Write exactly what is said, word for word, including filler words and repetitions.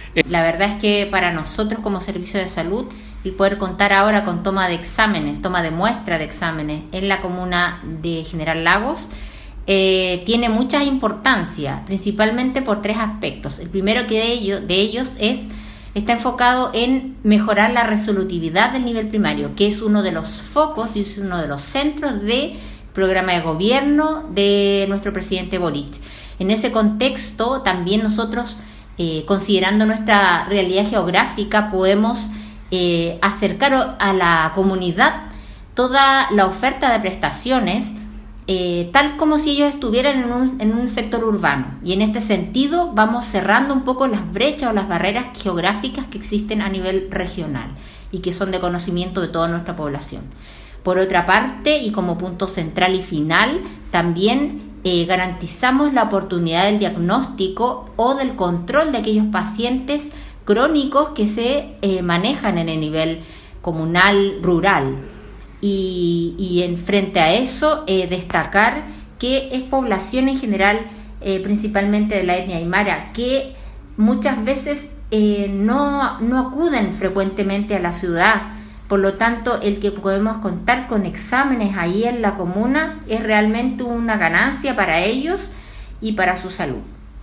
La verdad es que para nosotros como servicio de salud, el poder contar ahora con toma de exámenes, toma de muestra de exámenes en la comuna de General Lagos, eh, tiene mucha importancia, principalmente por tres aspectos. El primero que de ellos, de ellos es, está enfocado en mejorar la resolutividad del nivel primario, que es uno de los focos y es uno de los centros del programa de gobierno de nuestro presidente Boric. En ese contexto, también nosotros, eh, considerando nuestra realidad geográfica, podemos eh, acercar a la comunidad toda la oferta de prestaciones, eh, tal como si ellos estuvieran en un, en un sector urbano. Y en este sentido vamos cerrando un poco las brechas o las barreras geográficas que existen a nivel regional y que son de conocimiento de toda nuestra población. Por otra parte, y como punto central y final, también eh, garantizamos la oportunidad del diagnóstico o del control de aquellos pacientes crónicos que se eh, manejan en el nivel comunal, rural. Y, y en frente a eso, eh, destacar que es población en general, eh, principalmente de la etnia aymara, que muchas veces eh, no, no acuden frecuentemente a la ciudad. Por lo tanto, el que podemos contar con exámenes ahí en la comuna es realmente una ganancia para ellos y para su salud.